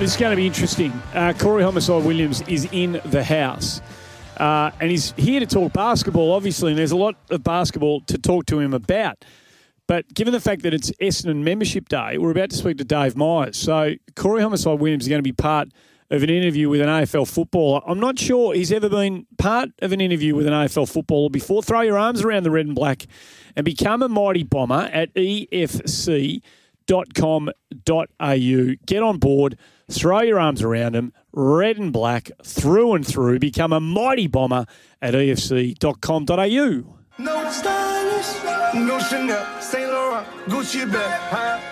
This is going to be interesting. Corey Homicide Williams is in the house. And he's here to talk basketball, obviously, and there's a lot of basketball to talk to him about. But given the fact that it's Essendon Membership Day, we're about to speak to Dave Myers. So Corey Homicide Williams is going to be part of an interview with an AFL footballer. I'm not sure he's ever been part of an interview with an AFL footballer before. Throw your arms around the red and black and become a mighty bomber at efc.com.au. Get on board, throw your arms around them, red and black, through and through. Become a mighty bomber at efc.com.au. No stylish, no Chanel, Saint Laurent, Gucci bag,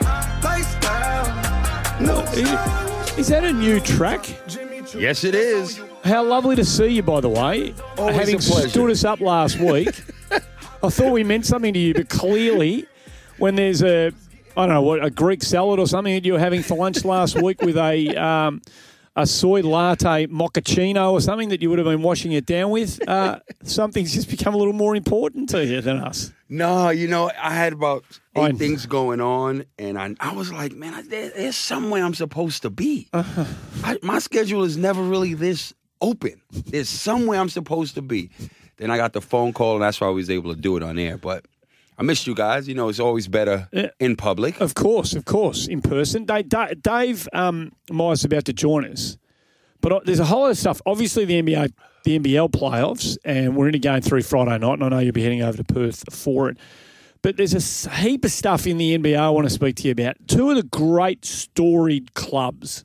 lifestyle. No Is that a new track? Yes, it is. How lovely to see you, by the way. Always Having a pleasure. stood us up last week, I thought we meant something to you, but clearly when there's a Greek salad or something that you were having for lunch last week with a soy latte mochaccino or something that you would have been washing it down with, something's just become a little more important to you than us. No, I had about 8 things going on, and I was like, man, there's somewhere I'm supposed to be. My schedule is never really this open. There's somewhere I'm supposed to be. Then I got the phone call, and that's why I was able to do it on air. But I missed you guys. It's always better in public. Of course, in person. Dave Myers is about to join us. But there's a whole lot of stuff. Obviously, the NBL playoffs, and we're in a game through Friday night, and I know you'll be heading over to Perth for it. But there's a heap of stuff in the NBA I want to speak to you about. Two of the great storied clubs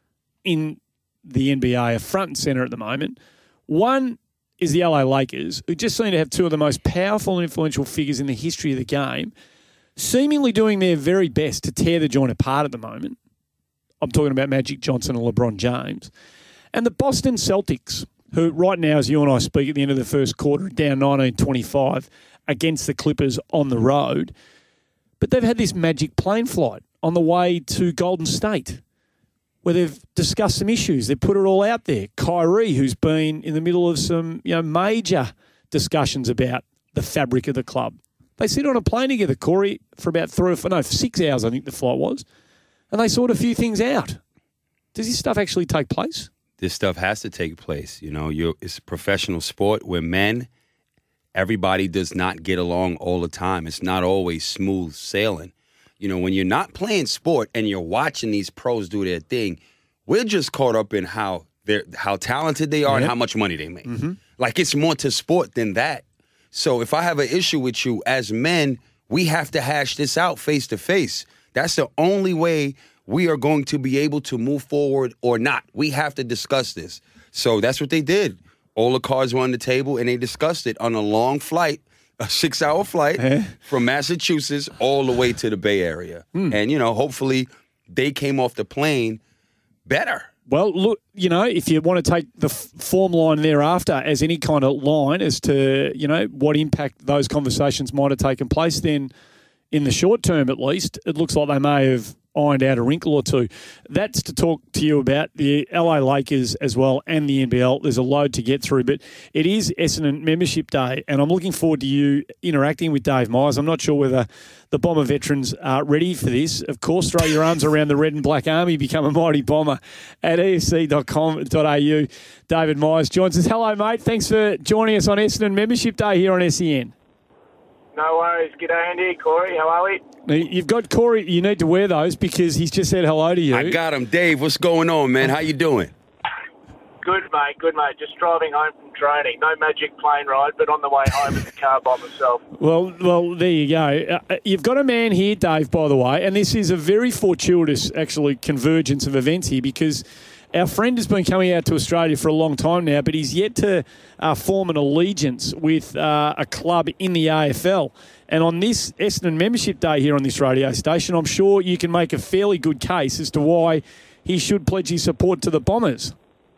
in the NBA are front and centre at the moment. One is the LA Lakers, who just seem to have two of the most powerful and influential figures in the history of the game, seemingly doing their very best to tear the joint apart at the moment. I'm talking about Magic Johnson and LeBron James. And the Boston Celtics, who right now, as you and I speak at the end of the first quarter, are down 19-25 against the Clippers on the road. But they've had this magic plane flight on the way to Golden State, where they've discussed some issues. They've put it all out there. Kyrie, who's been in the middle of some major discussions about the fabric of the club. They sit on a plane together, Corey, for about 6 hours, I think the flight was, and they sort a few things out. Does this stuff actually take place? This stuff has to take place. It's a professional sport. We're men. Everybody does not get along all the time. It's not always smooth sailing. When you're not playing sport and you're watching these pros do their thing, we're just caught up in how talented they are and how much money they make. Mm-hmm. Like, it's more to sport than that. So if I have an issue with you as men, we have to hash this out face to face. That's the only way we are going to be able to move forward or not. We have to discuss this. So that's what they did. All the cards were on the table, and they discussed it on a long flight, a 6-hour flight from Massachusetts all the way to the Bay Area. And, hopefully they came off the plane better. Well, look, if you want to take the form line thereafter as any kind of line as to, what impact those conversations might have taken place, then in the short term at least, it looks like they may have ironed out a wrinkle or two. That's to talk to you about the LA Lakers as well and the NBL. There's a load to get through, but it is Essendon Membership Day, and I'm looking forward to you interacting with Dave Myers. I'm not sure whether the Bomber veterans are ready for this. Of course, throw your arms around the red and black army, become a mighty bomber at efc.com.au. David Myers joins us. Hello, mate. Thanks for joining us on Essendon Membership Day here on SEN. No worries. G'day, Andy. Corey, how are we? You've got Corey. You need to wear those because he's just said hello to you. I got him. Dave, what's going on, man? How you doing? Good, mate. Good, mate. Just driving home from training. No magic plane ride, but on the way home in the car by myself. Well, there you go. You've got a man here, Dave, by the way, and this is a very fortuitous, actually, convergence of events here because our friend has been coming out to Australia for a long time now, but he's yet to form an allegiance with a club in the AFL. And on this Essendon Membership Day here on this radio station, I'm sure you can make a fairly good case as to why he should pledge his support to the Bombers.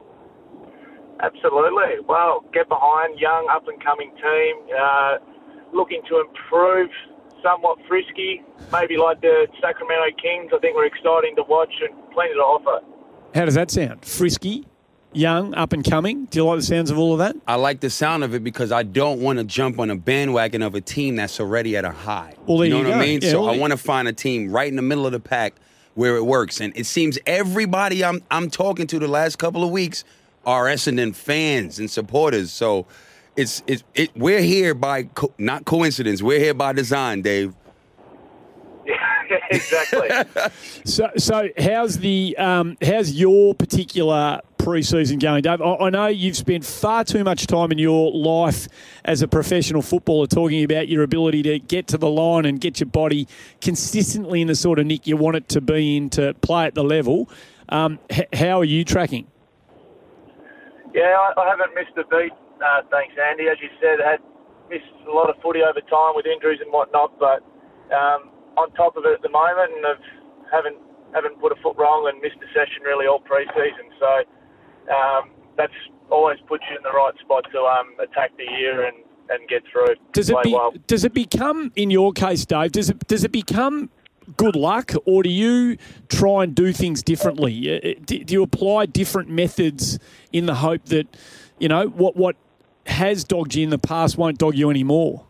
Absolutely. Well, get behind young, up-and-coming team, looking to improve, somewhat frisky, maybe like the Sacramento Kings. I think we're exciting to watch and plenty to offer. How does that sound? Frisky, young, up and coming? Do you like the sounds of all of that? I like the sound of it because I don't want to jump on a bandwagon of a team that's already at a high. Well, there you know you what go. I mean? Yeah, so I want to find a team right in the middle of the pack where it works. And it seems everybody I'm talking to the last couple of weeks are Essendon fans and supporters. So we're here by not coincidence. We're here by design, Dave. Yeah, exactly. So how's your particular pre-season going, Dave? I know you've spent far too much time in your life as a professional footballer talking about your ability to get to the line and get your body consistently in the sort of nick you want it to be in to play at the level. How are you tracking? Yeah, I haven't missed a beat. Thanks, Andy. As you said, I had missed a lot of footy over time with injuries and whatnot, but on top of it at the moment, and haven't put a foot wrong and missed a session really all pre-season. So that's always puts you in the right spot to attack the year and get through. Does it become, in your case, Dave? Does it become good luck, or do you try and do things differently? Do you apply different methods in the hope that what has dogged you in the past won't dog you anymore?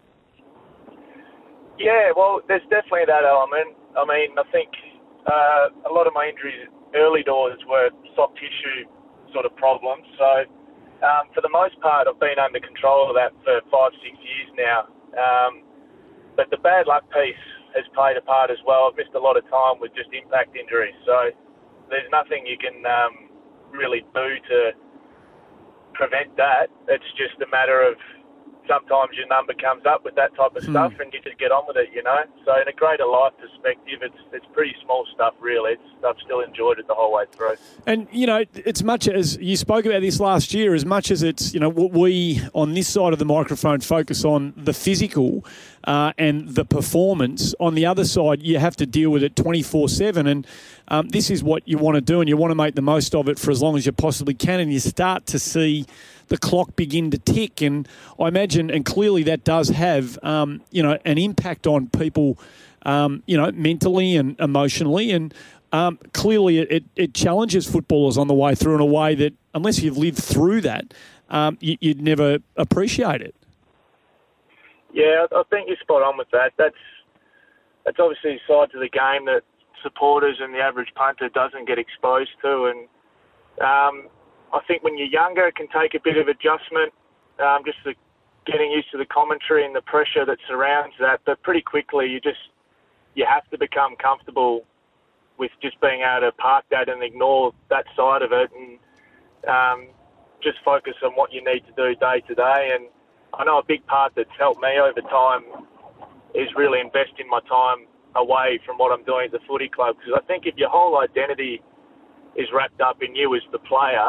Yeah, well, there's definitely that element. I mean, I think a lot of my injuries early doors were soft tissue sort of problems. So for the most part, I've been under control of that for 5-6 years now. But the bad luck piece has played a part as well. I've missed a lot of time with just impact injuries. So there's nothing you can really do to prevent that. It's just a matter of sometimes your number comes up with that type of stuff and you just get on with it, So in a greater life perspective, it's pretty small stuff, really. I've still enjoyed it the whole way through. And, as much as you spoke about this last year, as much as it's, what we on this side of the microphone focus on the physical and the performance, on the other side, you have to deal with it 24/7. And this is what you want to do, and you want to make the most of it for as long as you possibly can. And you start to see the clock begin to tick, and I imagine, and clearly that does have, an impact on people, mentally and emotionally, and clearly it challenges footballers on the way through in a way that, unless you've lived through that, you'd never appreciate it. Yeah, I think you're spot on with that. That's obviously a side to the game that supporters and the average punter doesn't get exposed to, and I think when you're younger, it can take a bit of adjustment, just getting used to the commentary and the pressure that surrounds that. But pretty quickly, you have to become comfortable with just being able to park that and ignore that side of it, and just focus on what you need to do day to day. And I know a big part that's helped me over time is really investing my time away from what I'm doing at the footy club, because I think if your whole identity is wrapped up in you as the player,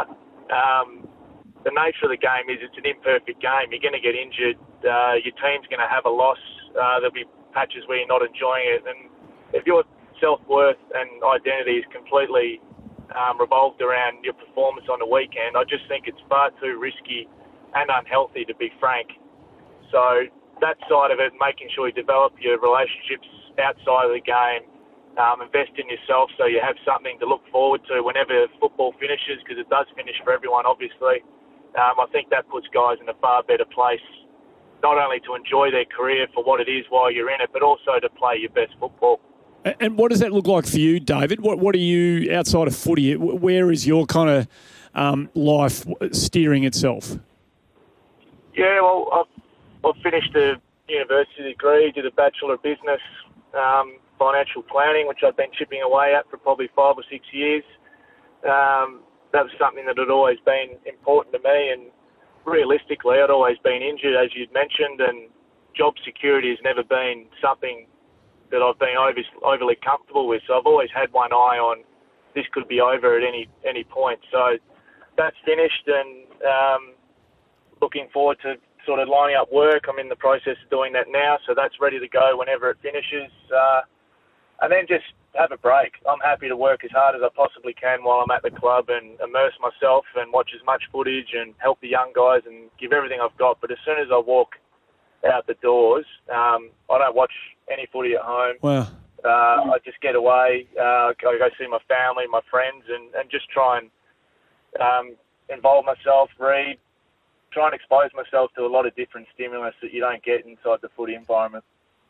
the nature of the game is it's an imperfect game. You're going to get injured. Your team's going to have a loss. There'll be patches where you're not enjoying it. And if your self-worth and identity is completely revolved around your performance on the weekend, I just think it's far too risky and unhealthy, to be frank. So that side of it, making sure you develop your relationships outside of the game, invest in yourself so you have something to look forward to whenever football finishes, because it does finish for everyone, obviously. I think that puts guys in a far better place, not only to enjoy their career for what it is while you're in it, but also to play your best football. And what does that look like for you, David? What are you, outside of footy, where is your kind of life steering itself? Yeah, well, I've finished a university degree, did a Bachelor of Business, financial planning, which I've been chipping away at for probably 5 or 6 years. That was something that had always been important to me, and realistically, I'd always been injured, as you'd mentioned, and job security has never been something that I've been overly comfortable with. So I've always had one eye on this could be over at any point. So that's finished, and looking forward to sort of lining up work. I'm in the process of doing that now, so that's ready to go whenever it finishes. And then just have a break. I'm happy to work as hard as I possibly can while I'm at the club and immerse myself and watch as much footage and help the young guys and give everything I've got. But as soon as I walk out the doors, I don't watch any footy at home. Wow. I just get away, I go see my family, my friends, and just try and involve myself, read, try and expose myself to a lot of different stimulus that you don't get inside the footy environment.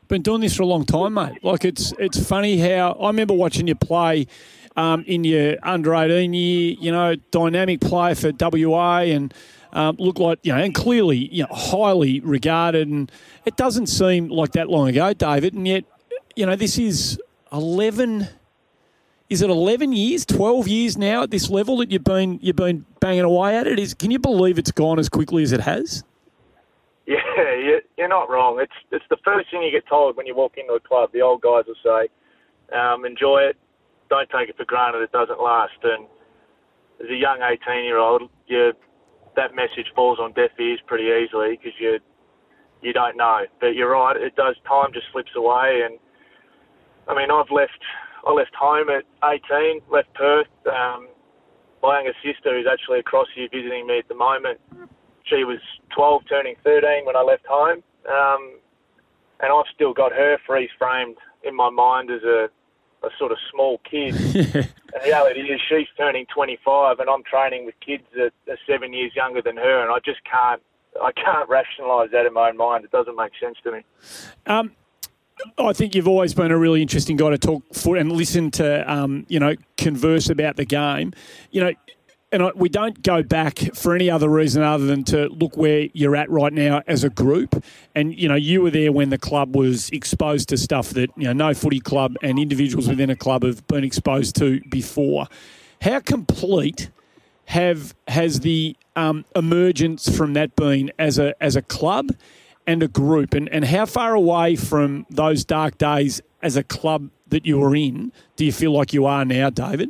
Been doing this for a long time, mate. Like, it's funny how I remember watching you play in your under-18 year, dynamic player for WA and looked like, and clearly, highly regarded. And it doesn't seem like that long ago, David, and yet, this is 11... Is it 11 years, 12 years now at this level that you've been banging away at it? Can you believe it's gone as quickly as it has? Yeah, you're not wrong. It's the first thing you get told when you walk into a club. The old guys will say, enjoy it, don't take it for granted, it doesn't last. And as a young 18-year-old, that message falls on deaf ears pretty easily because you don't know. But you're right, it does. Time just slips away. And, I mean, I left home at 18, left Perth. My younger sister, who's actually across here visiting me at the moment, she was 12, turning 13 when I left home. And I've still got her freeze-framed in my mind as a sort of small kid. And the reality is she's turning 25 and I'm training with kids that are 7 years younger than her, and I can't rationalise that in my own mind. It doesn't make sense to me. I think you've always been a really interesting guy to talk for and listen to, converse about the game. We don't go back for any other reason other than to look where you're at right now as a group. And, you were there when the club was exposed to stuff that, no footy club and individuals within a club have been exposed to before. How complete has the emergence from that been as a club and a group, and how far away from those dark days as a club that you were in do you feel like you are now, David?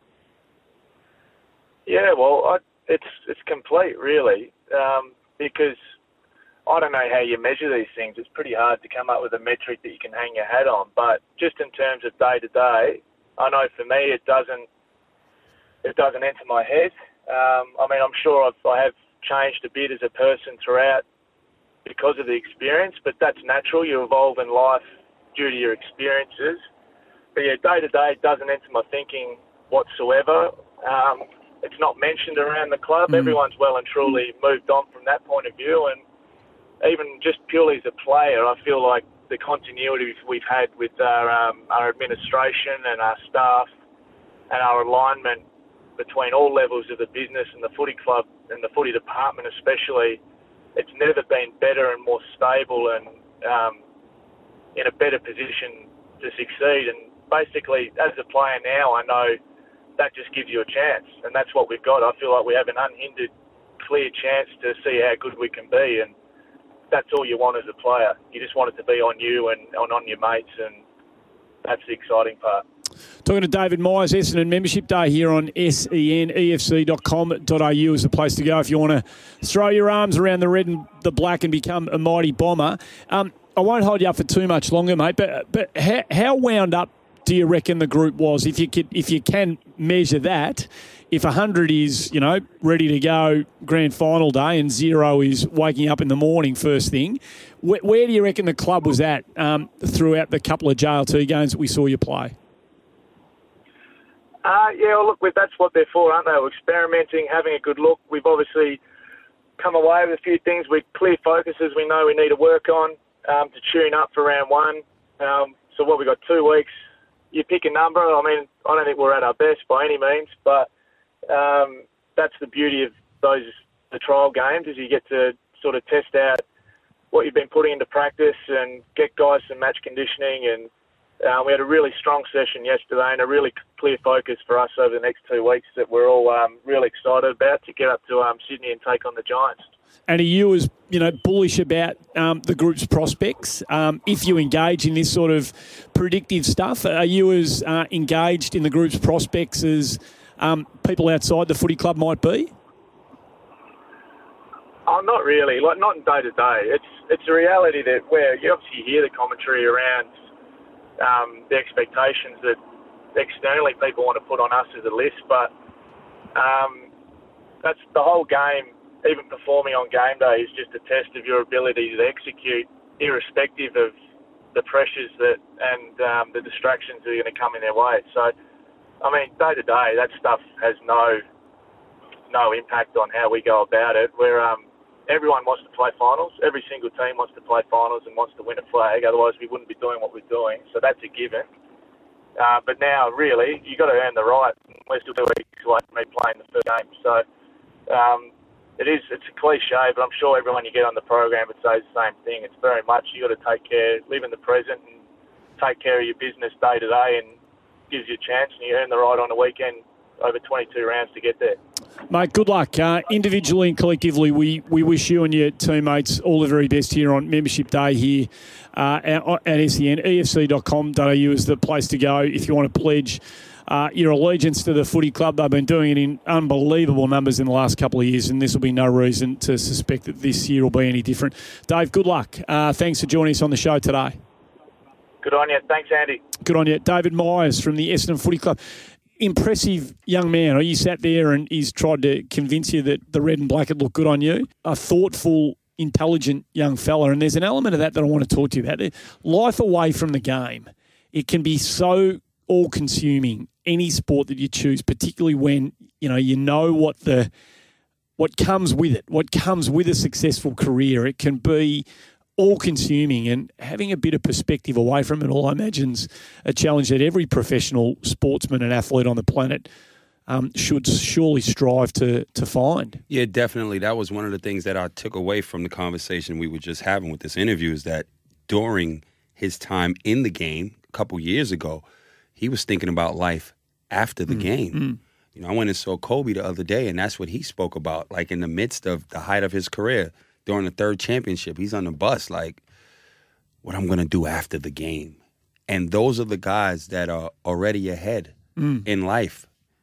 Yeah, well, it's complete, really, because I don't know how you measure these things. It's pretty hard to come up with a metric that you can hang your hat on. But just in terms of day to day, I know for me it doesn't enter my head. I'm sure I have changed a bit as a person throughout because of the experience, but that's natural. You evolve in life due to your experiences. But yeah, day to day, it doesn't enter my thinking whatsoever. It's not mentioned around the club. Everyone's well and truly moved on from that point of view. And even just purely as a player, I feel like the continuity we've had with our administration and our staff and our alignment between all levels of the business and the footy club and the footy department especially, it's never been better and more stable and in a better position to succeed. And basically, as a player now, I know that just gives you a chance, and that's what we've got. I feel like we have an unhindered, clear chance to see how good we can be, and that's all you want as a player. You just want it to be on you and on your mates, and that's the exciting part. Talking to David Myers, Essendon Membership Day here on senefc.com.au is the place to go if you want to throw your arms around the red and the black and become a mighty bomber. I won't hold you up for too much longer, mate, but how wound up do you reckon the group was? If you can measure that, if 100 is, ready to go grand final day and 0 is waking up in the morning first thing, where do you reckon the club was at throughout the couple of JLT games that we saw you play? That's what they're for, aren't they? We're experimenting, having a good look. We've obviously come away with a few things with clear focuses we know we need to work on to tune up for round one. We've got 2 weeks. You pick a number. I mean, I don't think we're at our best by any means, but that's the beauty of the trial games is you get to sort of test out what you've been putting into practice and get guys some match conditioning. And we had a really strong session yesterday and a really clear focus for us over the next 2 weeks that we're all really excited about to get up to Sydney and take on the Giants. And are you as bullish about the group's prospects? If you engage in this sort of predictive stuff, are you as engaged in the group's prospects as people outside the footy club might be? Oh, not really. Not in day to day. It's a reality that where you obviously hear the commentary around the expectations that externally people want to put on us as a list, but that's the whole game. Even performing on game day is just a test of your ability to execute, irrespective of the pressures and the distractions that are going to come in their way. So, I mean, day to day, that stuff has no impact on how we go about it. We're everyone wants to play finals. Every single team wants to play finals and wants to win a flag. Otherwise, we wouldn't be doing what we're doing. So that's a given. But now, really, you've got to earn the right. We're still 2 weeks away from me playing the first game. So it's a cliche, but I'm sure everyone you get on the program would say the same thing. It's very much you got to take care, live in the present and take care of your business day to day, and gives you a chance, and you earn the right on the weekend over 22 rounds to get there. Mate, good luck. Individually and collectively, we wish you and your teammates all the very best here on Membership Day here at SEN. EFC.com.au is the place to go if you want to pledge your allegiance to the footy club. They've been doing it in unbelievable numbers in the last couple of years, and this will be no reason to suspect that this year will be any different. Dave, good luck. Thanks for joining us on the show today. Good on you. Thanks, Andy. Good on you. David Myers from the Essendon Footy Club. Impressive young man. You sat there and he's tried to convince you that the red and black had looked good on you. A thoughtful, intelligent young fella. And there's an element of that I want to talk to you about. Life away from the game. It can be so all-consuming, any sport that you choose, particularly when you know what comes with it, what comes with a successful career. It can be all-consuming, and having a bit of perspective away from it all, I imagine's a challenge that every professional sportsman and athlete on the planet should surely strive to find. Yeah, definitely. That was one of the things that I took away from the conversation we were just having with this interview, is that during his time in the game a couple years ago, he was thinking about life after the game. I went and saw Kobe the other day, and that's what he spoke about, like in the midst of the height of his career. During the third championship, he's on the bus like, what I'm going to do after the game. And those are the guys that are already ahead in life.